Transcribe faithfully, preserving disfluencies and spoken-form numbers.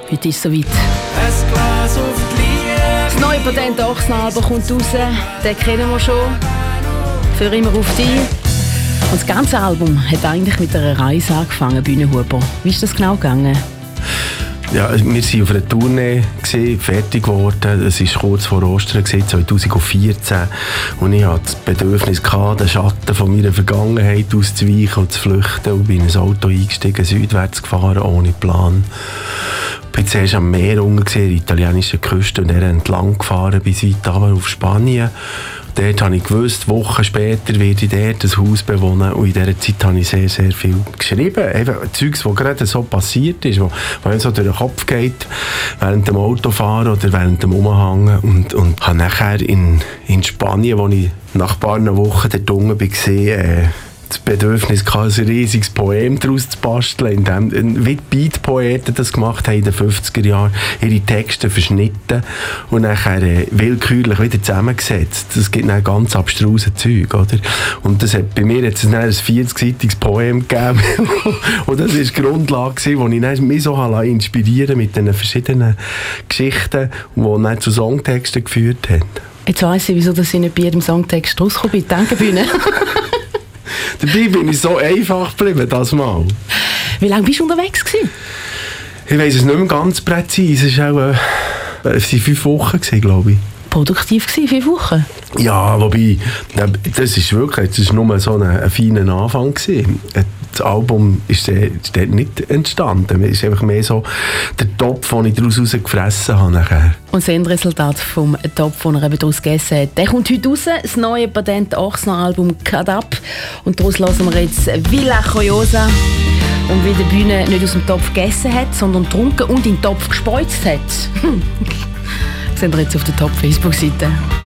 Heute ist es soweit. Ein Glas auf die Linie. Das neue Patent Ochsen-Album kommt raus. Den kennen wir schon. Für immer auf dich. Und das ganze Album hat eigentlich mit einer Reise angefangen, Bühnenhuber. Wie ist das genau gegangen? Ja, wir waren auf einer Tournee, gewesen, fertig geworden. Es war kurz vor Ostern, zwanzig vierzehn. Und ich hatte das Bedürfnis, den Schatten von meiner Vergangenheit auszuweichen und zu flüchten. Und bin in ein Auto eingestiegen, südwärts gefahren, ohne Plan. Ich war zuerst am Meer unten, an der italienischen Küste, und dann entlang gefahren bis weit runter auf Spanien. Dort habe ich gewusst, Wochen später werde ich dort ein Haus bewohnen, und in dieser Zeit habe ich sehr, sehr viel geschrieben. Eben Zeugs, was gerade so passiert ist, was mir so durch den Kopf geht, während dem Autofahren oder während dem Umhängen. Und, und habe nachher in, in Spanien, wo ich nach ein paar Wochen dort unten war, äh, das Bedürfnis hatte, ein riesiges Poem daraus zu basteln, in dem, wie die Beat-Poeten das gemacht haben in den fünfziger Jahren, ihre Texte verschnitten und nachher äh, willkürlich wieder zusammengesetzt. Das gibt dann ganz abstruse Zeug, oder? Und das hat bei mir jetzt ein vierzigseitiges Poem gegeben und das war die Grundlage, wo ich dann mich so inspirieren mit diesen verschiedenen Geschichten, die dann zu Songtexten geführt haben. Jetzt weiss ich, wieso ich nicht bei jedem Songtext rausgekommen bin. Danke, Bühne. Dabei bin ich so einfach geblieben, das Mal. Wie lange warst du unterwegs gewesen? Ich weiss es nicht mehr ganz präzise. Es war auch äh, es waren fünf Wochen, glaube ich. Produktiv gewesen, fünf Wochen? Ja, wobei, das ist wirklich, das war nur so ein, ein feiner Anfang gewesen. Das Album ist dort nicht entstanden. Es ist einfach mehr so der Topf, den ich daraus gefressen habe. Nachher. Und das Endresultat vom Topf, den er eben daraus gegessen hat, der kommt heute raus. Das neue Patent Ochsner-Album «Cut Up». Und daraus hören wir jetzt «Villa Joyosa». Und wie die Bühne nicht aus dem Topf gegessen hat, sondern getrunken und in den Topf gespeuzt hat. Das sehen wir jetzt auf der Top-Facebook-Seite.